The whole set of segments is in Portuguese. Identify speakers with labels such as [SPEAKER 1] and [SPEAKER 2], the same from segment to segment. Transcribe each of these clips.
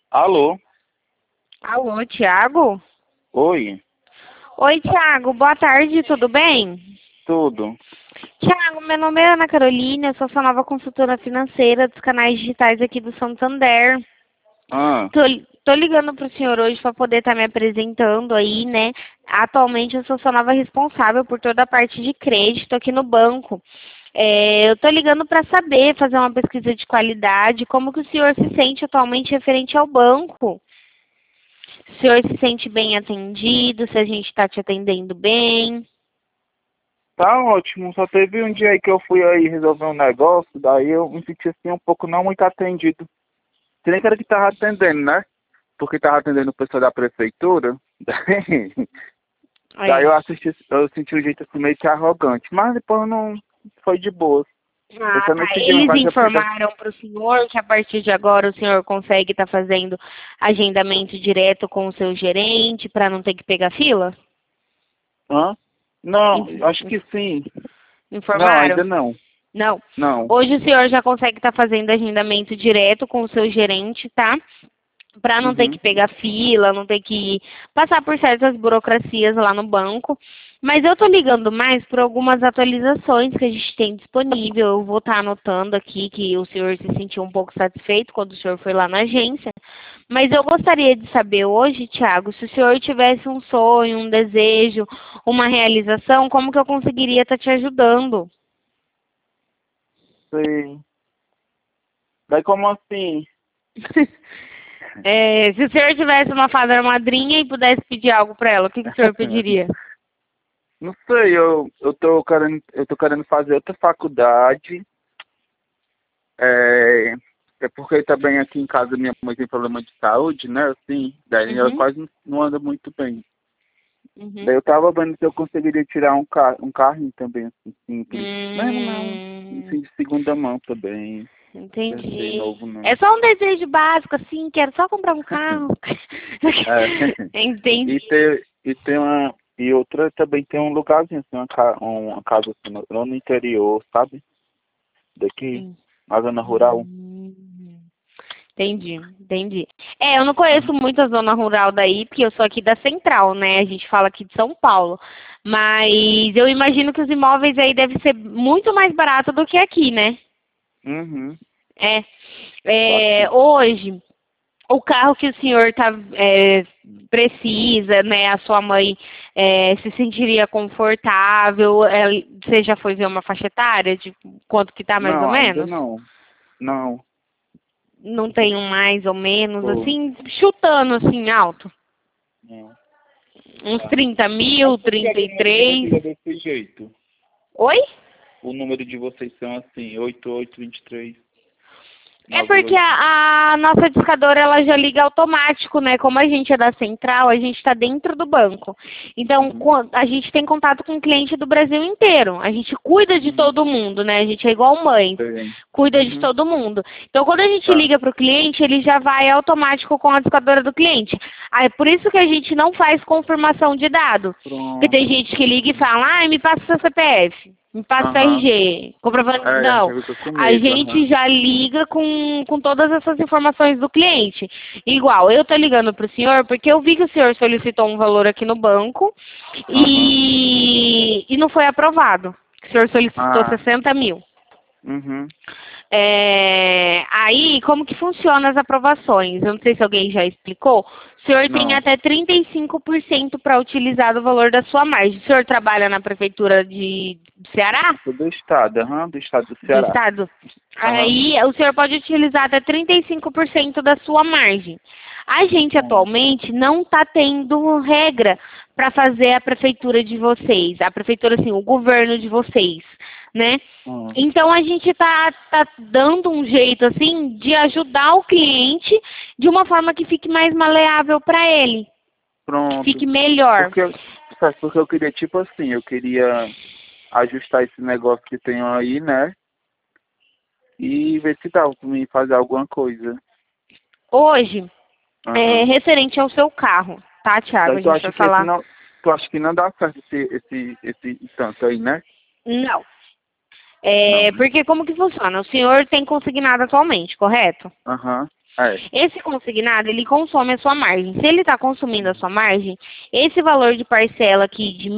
[SPEAKER 1] Alô?
[SPEAKER 2] Alô, Thiago?
[SPEAKER 1] Oi?
[SPEAKER 2] Oi, Thiago, boa tarde, tudo bem?
[SPEAKER 1] Tudo?
[SPEAKER 2] Thiago, meu nome é Ana Carolina, eu sou sua nova consultora financeira dos canais digitais aqui do Santander.
[SPEAKER 1] Ah,
[SPEAKER 2] Tô ligando pro senhor hoje para poder estar me apresentando aí, né? Atualmente eu sou sua nova responsável por toda a parte de crédito aqui no banco. Eu tô ligando para saber, fazer uma pesquisa de qualidade, como que o senhor se sente atualmente referente ao banco. O senhor se sente bem atendido, se a gente está te atendendo bem.
[SPEAKER 1] tá ótimo. Só teve um dia aí que eu fui aí resolver um negócio, daí eu me senti assim um pouco não muito atendido. Se nem que era que tava atendendo, né? Porque tava atendendo o pessoal da prefeitura. Daí
[SPEAKER 2] É.
[SPEAKER 1] eu senti um jeito assim meio que arrogante. Mas depois não foi de boa. Foi
[SPEAKER 2] Ah,
[SPEAKER 1] só
[SPEAKER 2] tá.
[SPEAKER 1] nesse dia,
[SPEAKER 2] Eles
[SPEAKER 1] mas é porque
[SPEAKER 2] informaram para o senhor que a partir de agora o senhor consegue estar fazendo agendamento direto com o seu gerente para não ter que pegar fila?
[SPEAKER 1] hã? Não,
[SPEAKER 2] In-
[SPEAKER 1] acho que sim. Não,
[SPEAKER 2] Informaram?
[SPEAKER 1] ainda não.
[SPEAKER 2] Não.
[SPEAKER 1] Não.
[SPEAKER 2] Hoje o senhor já consegue estar fazendo agendamento direto com o seu gerente, tá? Para não ter que
[SPEAKER 1] Uhum.
[SPEAKER 2] pegar fila, não ter que passar por certas burocracias lá no banco. Mas eu tô ligando mais por algumas atualizações que a gente tem disponível. Eu vou estar anotando aqui que o senhor se sentiu um pouco satisfeito quando o senhor foi lá na agência. Mas eu gostaria de saber hoje, Thiago, se o senhor tivesse um sonho, um desejo, uma realização, como que eu conseguiria estar te ajudando?
[SPEAKER 1] Sei. Daí como assim?
[SPEAKER 2] Se o senhor tivesse uma fada madrinha e pudesse pedir algo para ela, o que que o senhor pediria?
[SPEAKER 1] Não sei, eu tô querendo fazer outra faculdade. É, é porque também aqui em casa minha mãe tem problema de saúde, né? Assim, daí ela
[SPEAKER 2] Uhum,
[SPEAKER 1] quase não anda muito bem.
[SPEAKER 2] uhum.
[SPEAKER 1] Daí eu tava vendo se eu conseguiria tirar um carrinho também, assim, simples. Mesmo não,
[SPEAKER 2] Hum,
[SPEAKER 1] assim, de segunda mão também. Não quero ser
[SPEAKER 2] entendi.
[SPEAKER 1] novo, não.
[SPEAKER 2] É só um desejo básico, assim, quero só comprar um carro.
[SPEAKER 1] É. E
[SPEAKER 2] Entendi.
[SPEAKER 1] tem uma. E outra também tem um lugarzinho, assim, uma casa assim, lá no interior, sabe? Daqui,
[SPEAKER 2] Hum,
[SPEAKER 1] na zona rural.
[SPEAKER 2] hum. Entendi, entendi. Eu não conheço muito a zona rural daí, porque eu sou aqui da Central, né? A gente fala aqui de São Paulo. Mas eu imagino que os imóveis aí devem ser muito mais baratos do que aqui, né?
[SPEAKER 1] Uhum,
[SPEAKER 2] É.
[SPEAKER 1] bastante.
[SPEAKER 2] Hoje, o carro que o senhor precisa, né? A sua mãe se sentiria confortável. Você já foi ver uma faixa etária de quanto que tá mais ou
[SPEAKER 1] Não, ainda
[SPEAKER 2] menos?
[SPEAKER 1] não. Não.
[SPEAKER 2] Não tem um mais ou menos,
[SPEAKER 1] Pô,
[SPEAKER 2] assim, chutando assim alto.
[SPEAKER 1] não.
[SPEAKER 2] Uns
[SPEAKER 1] Tá.
[SPEAKER 2] 30
[SPEAKER 1] Mas
[SPEAKER 2] mil,
[SPEAKER 1] por que o
[SPEAKER 2] trinta e
[SPEAKER 1] número de vocês
[SPEAKER 2] três.
[SPEAKER 1] é desse jeito?
[SPEAKER 2] Oi?
[SPEAKER 1] O número de vocês são assim, 8823
[SPEAKER 2] É porque
[SPEAKER 1] 98.
[SPEAKER 2] a nossa discadora ela já liga automático, né? Como a gente é da central, a gente está dentro do banco. Então,
[SPEAKER 1] Uhum,
[SPEAKER 2] a gente tem contato com cliente do Brasil inteiro. A gente cuida de
[SPEAKER 1] uhum,
[SPEAKER 2] todo mundo, né? A gente é igual mãe,
[SPEAKER 1] sei.
[SPEAKER 2] cuida de
[SPEAKER 1] Uhum,
[SPEAKER 2] todo mundo. Então, quando a gente
[SPEAKER 1] tá.
[SPEAKER 2] liga para o cliente, ele já vai automático com a discadora do cliente. Aí, é por isso que a gente não faz confirmação de dado. Porque tem
[SPEAKER 1] Pronto.
[SPEAKER 2] gente que liga e
[SPEAKER 1] Uhum.
[SPEAKER 2] fala, me passa seu CPF, me passa seu
[SPEAKER 1] Aham.
[SPEAKER 2] RG, comprovando.
[SPEAKER 1] É, a gente
[SPEAKER 2] Não.
[SPEAKER 1] já fica com
[SPEAKER 2] A
[SPEAKER 1] medo,
[SPEAKER 2] gente
[SPEAKER 1] aham.
[SPEAKER 2] já liga com todas essas informações do cliente. Igual, eu tô ligando para o senhor porque eu vi que o senhor solicitou um valor aqui no banco
[SPEAKER 1] Aham.
[SPEAKER 2] e não foi aprovado. O senhor solicitou
[SPEAKER 1] Ah,
[SPEAKER 2] 60 mil.
[SPEAKER 1] uhum.
[SPEAKER 2] Aí, como que funciona as aprovações? Eu não sei se alguém já explicou. O senhor tem
[SPEAKER 1] Não.
[SPEAKER 2] até 35% para utilizar do valor da sua margem. O senhor trabalha na prefeitura de Ceará?
[SPEAKER 1] Sou do estado, aham, do estado do
[SPEAKER 2] Do
[SPEAKER 1] Ceará.
[SPEAKER 2] estado?
[SPEAKER 1] Aham.
[SPEAKER 2] Aí o senhor pode utilizar até 35% da sua margem. A gente
[SPEAKER 1] Pronto.
[SPEAKER 2] atualmente não está tendo regra para fazer a prefeitura de vocês, a prefeitura assim, o governo de vocês, né?
[SPEAKER 1] Hum.
[SPEAKER 2] Então a gente tá dando um jeito assim de ajudar o cliente de uma forma que fique mais maleável para ele, que
[SPEAKER 1] Pronto.
[SPEAKER 2] fique melhor.
[SPEAKER 1] Porque, sabe, porque eu queria, tipo assim, eu queria ajustar esse negócio que tenho aí, né? E ver se dava pra mim fazer alguma coisa.
[SPEAKER 2] Hoje,
[SPEAKER 1] Aham.
[SPEAKER 2] referente ao seu carro, tá, Thiago?
[SPEAKER 1] Daí
[SPEAKER 2] A gente vai falar.
[SPEAKER 1] tu acha que não dá certo esse tanto aí, né?
[SPEAKER 2] Não.
[SPEAKER 1] Não, né?
[SPEAKER 2] Porque como que funciona? O senhor tem consignado atualmente, correto?
[SPEAKER 1] Aham. É.
[SPEAKER 2] Esse consignado, ele consome a sua margem. Se ele está consumindo a sua margem, esse valor de parcela aqui de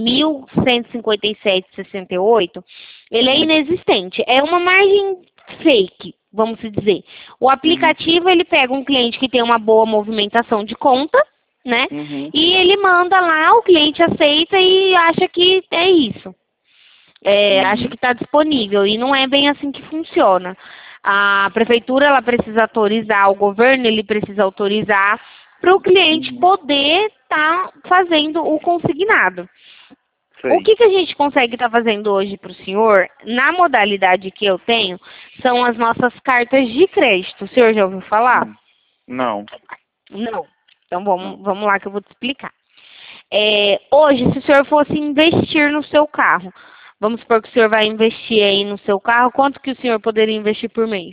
[SPEAKER 2] 1.157,68, ele é inexistente. É uma margem fake, vamos dizer. O aplicativo, ele pega um cliente que tem uma boa movimentação de conta, né?
[SPEAKER 1] Uhum.
[SPEAKER 2] E ele manda lá, o cliente aceita e acha que é isso. Acha que está disponível. E não é bem assim que funciona. A prefeitura, ela precisa autorizar, o governo, ele precisa autorizar para o cliente poder estar fazendo o consignado.
[SPEAKER 1] Sei.
[SPEAKER 2] O que a gente consegue estar fazendo hoje para o senhor, na modalidade que eu tenho, são as nossas cartas de crédito. O senhor já ouviu falar?
[SPEAKER 1] Não.
[SPEAKER 2] Não. Então vamos lá que eu vou te explicar. Hoje, se o senhor fosse investir no seu carro, vamos supor que o senhor vai investir aí no seu carro, quanto que o senhor poderia investir por mês?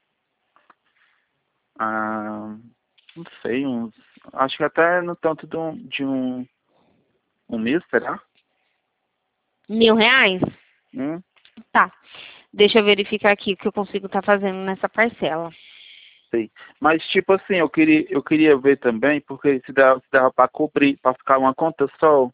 [SPEAKER 1] Não sei, acho que até no tanto de um mil, será?
[SPEAKER 2] R$ 1.000?
[SPEAKER 1] Hum?
[SPEAKER 2] Tá. Deixa eu verificar aqui o que eu consigo estar fazendo nessa parcela.
[SPEAKER 1] Sei. Mas tipo assim, eu queria ver também, porque se dava para cobrir, para ficar uma conta só,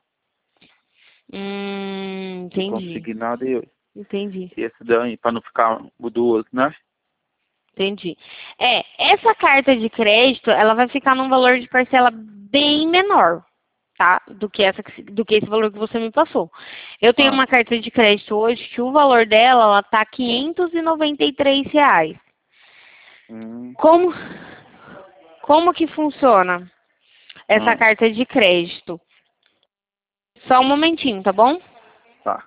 [SPEAKER 1] de
[SPEAKER 2] Entendi.
[SPEAKER 1] consignado e
[SPEAKER 2] Entendi.
[SPEAKER 1] esse daí, para não ficar duas, né?
[SPEAKER 2] Entendi. Essa carta de crédito, ela vai ficar num valor de parcela bem menor, tá? Do que esse valor que você me passou. Eu tenho
[SPEAKER 1] Ah.
[SPEAKER 2] uma carta de crédito hoje que o valor dela, ela tá R$ 593.
[SPEAKER 1] Hum.
[SPEAKER 2] Como que funciona essa
[SPEAKER 1] Ah,
[SPEAKER 2] carta de crédito? Só um momentinho, tá bom?
[SPEAKER 1] tá.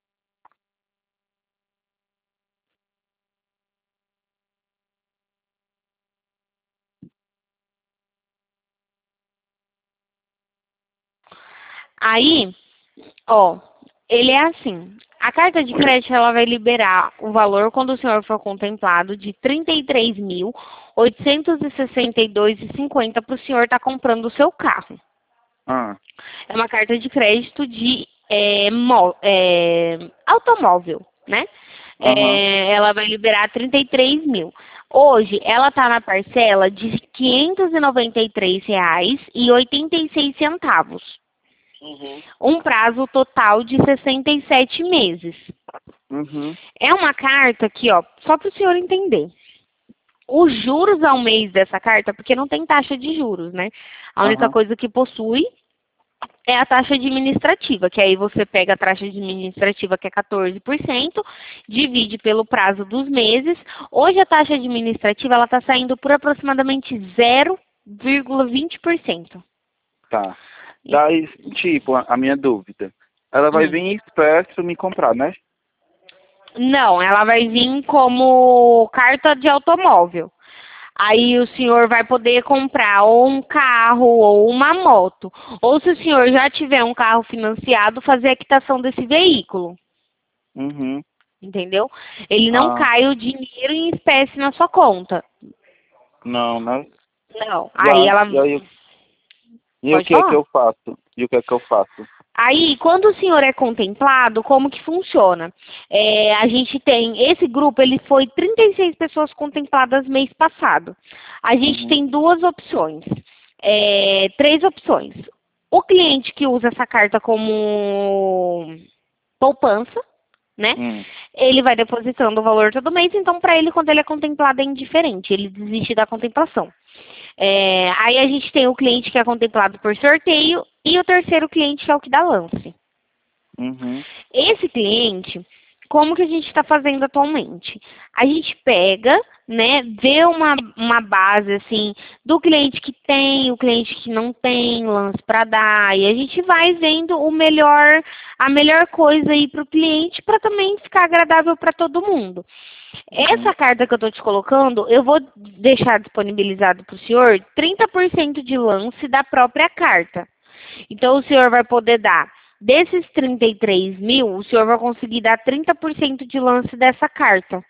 [SPEAKER 2] Aí, ó, ele é assim. A carta de crédito, ela vai liberar o valor quando o senhor for contemplado de R$ 33.862,50 para o senhor estar comprando o seu carro.
[SPEAKER 1] Ah.
[SPEAKER 2] É uma carta de crédito de automóvel, né?
[SPEAKER 1] Aham.
[SPEAKER 2] Ela vai liberar 33 mil. Hoje, ela está na parcela de R$ 593,86. Um prazo total de 67 meses.
[SPEAKER 1] Uhum.
[SPEAKER 2] É uma carta aqui, ó, só para o senhor entender. Os juros ao mês dessa carta, porque não tem taxa de juros, né? A única
[SPEAKER 1] Aham.
[SPEAKER 2] coisa que possui é a taxa administrativa, que aí você pega a taxa administrativa, que é 14%, divide pelo prazo dos meses. Hoje a taxa administrativa ela está saindo por aproximadamente 0,20%.
[SPEAKER 1] Tá. Daí, tipo, a minha dúvida. Ela vai vir
[SPEAKER 2] Hum.
[SPEAKER 1] em espécie me comprar, né?
[SPEAKER 2] Não, ela vai vir como carta de automóvel. Aí o senhor vai poder comprar ou um carro ou uma moto. Ou se o senhor já tiver um carro financiado, fazer a quitação desse veículo.
[SPEAKER 1] Uhum.
[SPEAKER 2] Entendeu? Ele não
[SPEAKER 1] Ah,
[SPEAKER 2] cai o dinheiro em espécie na sua conta.
[SPEAKER 1] não, né?
[SPEAKER 2] Não.
[SPEAKER 1] E
[SPEAKER 2] Aí ela.
[SPEAKER 1] o
[SPEAKER 2] Pode
[SPEAKER 1] que é que
[SPEAKER 2] falar?
[SPEAKER 1] eu faço? E o que é que eu faço?
[SPEAKER 2] Aí, quando o senhor é contemplado, como que funciona? A gente tem, esse grupo, ele foi 36 pessoas contempladas mês passado. A gente
[SPEAKER 1] Uhum.
[SPEAKER 2] tem duas opções, três opções. O cliente que usa essa carta como poupança, né?
[SPEAKER 1] Hum.
[SPEAKER 2] Ele vai depositando o valor todo mês, então para ele, quando ele é contemplado, é indiferente, ele desiste da contemplação. Aí a gente tem o cliente que é contemplado por sorteio e o terceiro cliente que é o que dá lance.
[SPEAKER 1] Uhum.
[SPEAKER 2] Esse cliente, como que a gente está fazendo atualmente? A gente pega, né, vê uma base assim do cliente que tem, o cliente que não tem lance para dar, e a gente vai vendo a melhor coisa aí para o cliente para também ficar agradável para todo mundo. Essa
[SPEAKER 1] Uhum.
[SPEAKER 2] carta que eu estou te colocando, eu vou deixar disponibilizado para o senhor 30% de lance da própria carta. Então, o senhor vai poder dar, desses 33 mil, o senhor vai conseguir dar 30% de lance dessa carta.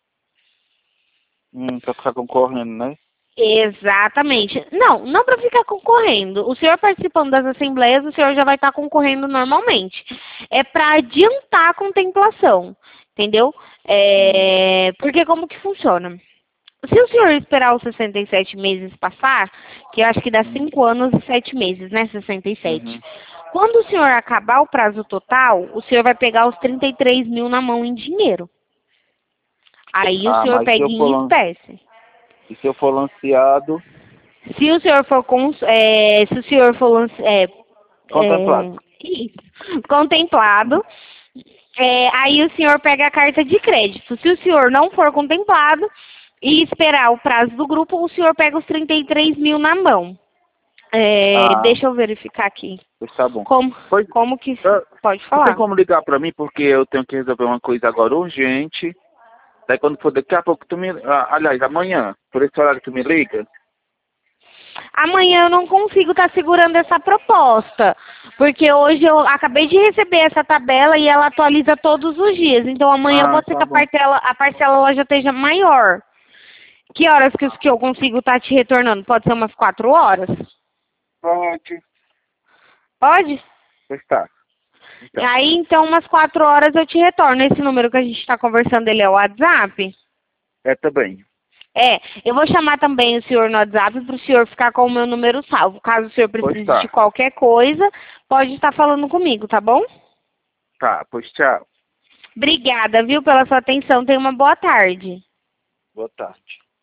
[SPEAKER 1] Pra ficar concorrendo, né?
[SPEAKER 2] Exatamente. Não para ficar concorrendo. O senhor participando das assembleias, o senhor já vai estar concorrendo normalmente. É para adiantar a contemplação, entendeu?
[SPEAKER 1] Hum.
[SPEAKER 2] Porque como que funciona? Se o senhor esperar os 67 meses passar, que eu acho que dá 5 anos e 7 meses, né? 67.
[SPEAKER 1] Uhum.
[SPEAKER 2] Quando o senhor acabar o prazo total, o senhor vai pegar os 33 mil na mão em dinheiro. Aí o
[SPEAKER 1] Ah,
[SPEAKER 2] senhor
[SPEAKER 1] mas
[SPEAKER 2] pega em espécie.
[SPEAKER 1] e se eu for lanceado,
[SPEAKER 2] Se o senhor for se o senhor for
[SPEAKER 1] contemplado.
[SPEAKER 2] isso, contemplado, aí o senhor pega a carta de crédito. Se o senhor não for contemplado e esperar o prazo do grupo, o senhor pega os 33 mil na mão.
[SPEAKER 1] Ah,
[SPEAKER 2] Deixa eu verificar aqui.
[SPEAKER 1] pois tá bom.
[SPEAKER 2] Como,
[SPEAKER 1] Pois,
[SPEAKER 2] como que...
[SPEAKER 1] ah,
[SPEAKER 2] Pode
[SPEAKER 1] tu tem
[SPEAKER 2] falar.
[SPEAKER 1] como ligar pra mim porque eu tenho que resolver uma coisa agora urgente. Daí quando for daqui a pouco tu me... aliás, amanhã, por esse horário tu me liga?
[SPEAKER 2] Amanhã eu não consigo estar segurando essa proposta, porque hoje eu acabei de receber essa tabela e ela atualiza todos os dias. Então amanhã
[SPEAKER 1] Ah,
[SPEAKER 2] pode ser que
[SPEAKER 1] tá bom.
[SPEAKER 2] a parcela ela já esteja maior. Que horas que eu consigo estar te retornando? Pode ser umas 4 horas?
[SPEAKER 1] Pode.
[SPEAKER 2] Pode?
[SPEAKER 1] Pois tá. Então,
[SPEAKER 2] Aí então umas 4 horas eu te retorno. Esse número que a gente está conversando, ele é o WhatsApp?
[SPEAKER 1] também.
[SPEAKER 2] Eu vou chamar também o senhor no WhatsApp para o senhor ficar com o meu número salvo. Caso o senhor
[SPEAKER 1] Pois
[SPEAKER 2] precise de
[SPEAKER 1] tá.
[SPEAKER 2] qualquer coisa, pode estar falando comigo, tá bom?
[SPEAKER 1] Tá, pois tchau.
[SPEAKER 2] Obrigada, viu, pela sua atenção. Tenha uma boa tarde.
[SPEAKER 1] Boa tarde.